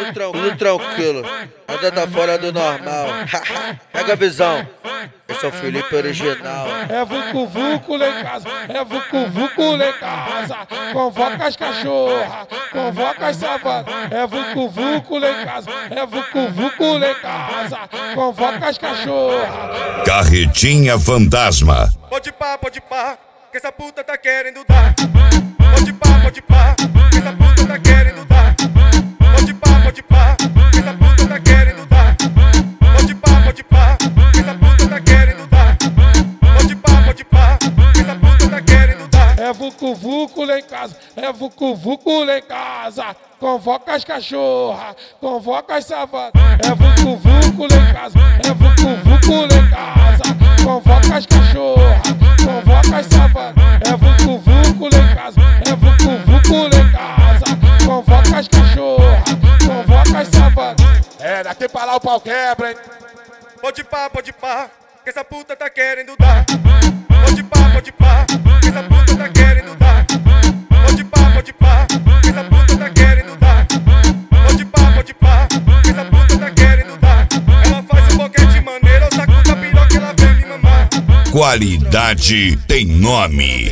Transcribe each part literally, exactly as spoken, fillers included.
tudo tranquilo, tudo tranquilo. Nada tá fora do normal. Pega a visão. Esse é o Felipe original. É vucu vucu lá em casa, é vucu vucu lá em casa. Convoca as cachorras, convoca as savanas. É vucu vucu lá em casa, é vucu vucu lá em casa. Convoca as cachorras. Carretinha Fantasma. Pode pá, pode pá, que essa puta tá querendo dar. Pode pá, pode pá, que essa puta tá querendo dar. Pode pá, pode pá, que essa puta tá querendo dar. Pode pá, pode pá, que essa puta tá querendo dar. Pode pá, pode pá, que essa puta tá querendo dar. É vucu vucu lá em casa, é vucu vucu lá em casa. Convoca as cachorras, convoca as savanas. É vucu vucu lá em casa, é vucu vucu lá em casa. Convoca as cachorras, convoca as savanas. É vucu vucu lá em casa, é vucu vucu lá em casa. Convoca as cachorras, convoca as savanas. É, daqui pra lá o pau quebra, hein? Pode pá, pode pá, que essa puta tá querendo dar. Pode pá, pode pá, que essa puta tá querendo dar. Pode pá, pode pá, que essa puta tá querendo dar. Pode pá, pode pá, que essa puta tá querendo dar. Ela faz um boquete maneiro, eu saco da piroca e ela vem me mamar. Qualidade tem nome.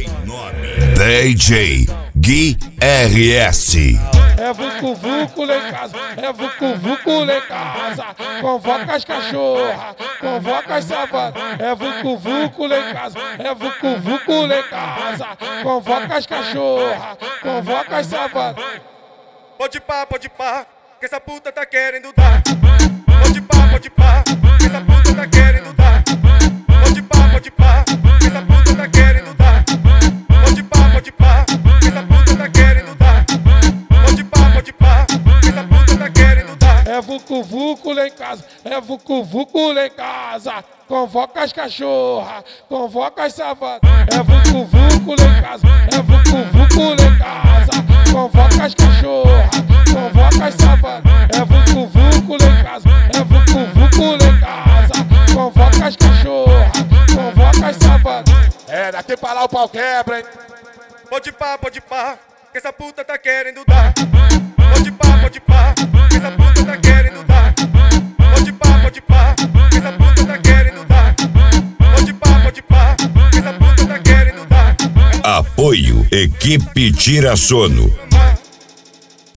D J Gui R S. É vucu vucu lá em casa, é vucu vucu lá em casa. Convoca as cachorras, convoca as savanas. É vucu vucu lá em casa, é vucu vucu lá em casa. Convoca as cachorras, convoca as savanas. Pode pá, pode pá, que essa puta tá querendo dar. Pode pá, pode pá, que essa puta tá querendo dar. Pode pá, pode pá, que essa puta tá querendo dar. Pode pá, pode pá, que essa puta tá querendo dar. Pode pá, pode pá, que essa puta tá querendo dar. É vucu vucu lá em casa, é vucu vucu lá em casa. Convoca as cachorras, convoca as savanas. É vucu vucu lá em casa, é vucu vucu lá em casa. Convoca as cachorras, convoca as savanas. É vucu vucu lá em casa, é vucu vucu lá em casa. Convoca as cachorras, convoca as savanas. É, daqui pra lá o pau quebra, hein? Pode pá, pode pá, que essa puta tá querendo dar. Pode pá, pode pá, que essa puta tá querendo dar. Pode pá, pode pá, que essa puta tá querendo dar. Pode pá, pode pá, que essa puta tá querendo dar. Apoio Equipe Tira Sono.